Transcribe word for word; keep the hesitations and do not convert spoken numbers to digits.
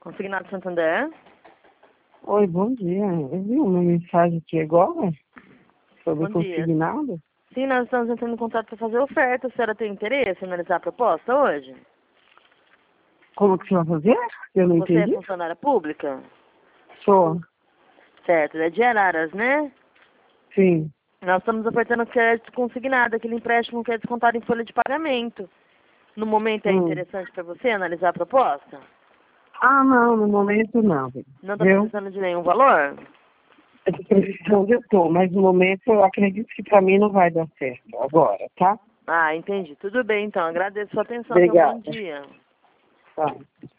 Consignado Santander. Oi, bom dia. Eu vi uma mensagem aqui agora sobre Bom dia. consignado. Sim, nós estamos entrando em contato para fazer oferta. A senhora tem interesse em analisar a proposta hoje? Como que você vai fazer? Eu não Você entendi. é funcionária pública? Sou. Certo, é de Araras, né? Sim. Nós estamos ofertando crédito consignado, aquele empréstimo que é descontado em folha de pagamento. No momento é Hum. interessante para você analisar a proposta? Ah, não, no momento não. Não está Viu? precisando de nenhum valor? Eu tô precisando, eu tô, mas no momento eu acredito que pra mim não vai dar certo agora, tá? Ah, entendi. Tudo bem, então. Agradeço a sua atenção. Tenha um bom Obrigada. dia. Tá.